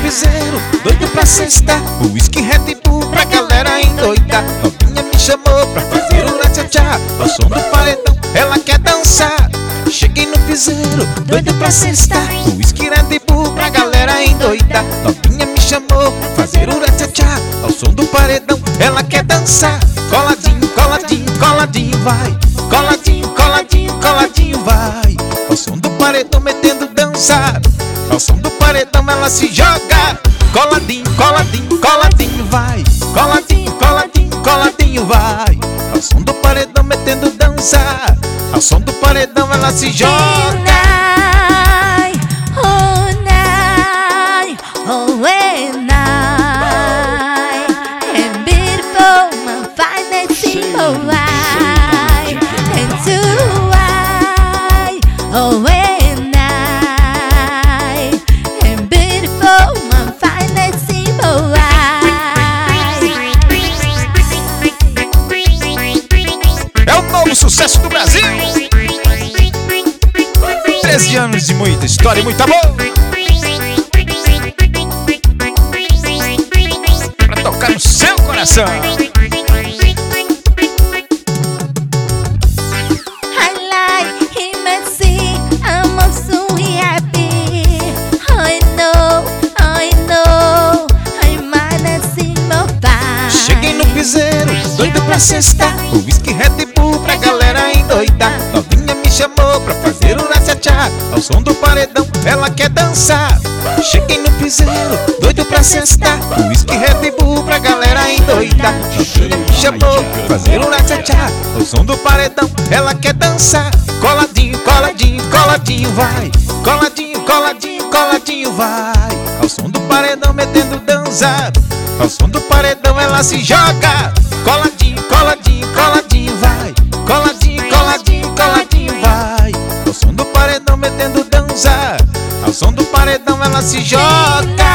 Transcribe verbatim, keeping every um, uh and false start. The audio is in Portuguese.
piseiro, doido pra sexta. O whisky Red Bull pra galera endoidar. Novinha me chamou pra fazer o tchá-tchá. Ao som do paredão, ela quer dançar. Cheguei no piseiro, doido pra sexta. O whisky Red Bull pra galera endoidar. Novinha me chamou pra fazer o tchá-tchá. Ao som do paredão, ela quer dançar. Coladinho, coladinho, coladinho, vai. Coladinho, coladinho, coladinho, vai. Ao som do paredão metendo dança. Ao som do paredão ela se joga. Coladinho, coladinho, coladinho, vai. Coladinho, coladinho, coladinho, vai. Ao som do paredão metendo dança. Ao som do paredão ela se joga. Oh night, oh eh, night, and beautiful, my fine and simple life, and to I, oh eh, night, and beautiful, my fine and simple life. É o novo sucesso do Brasil. treze anos de muita história e muito amor. Pra tocar no seu coração. I like him and see I'm also happy. I know, I know, I might not see my fine. Cheguei no piseiro, doido pra sexta. O whisky Red Bull pra galera endoidar. Novinha me chamou pra fazer o tchá-tchá. Ao som do paredão, ela quer dançar. Cheguei no piseiro, doido pra sexta. O whisky Red Bull pra galera endoidar. Novinha me chamou pra fazer o tchá-tchá. Ao som do paredão, ela quer dançar. Coladinho, coladinho, coladinho, vai. Coladinho, coladinho, coladinho, vai. Ao som do paredão metendo dança. Ao som do paredão ela se joga. Coladinho, coladinho, coladinho, vai. Coladinho, coladinho, coladinho, vai. Ao som do paredão metendo dança. Ao som do paredão ela se joga.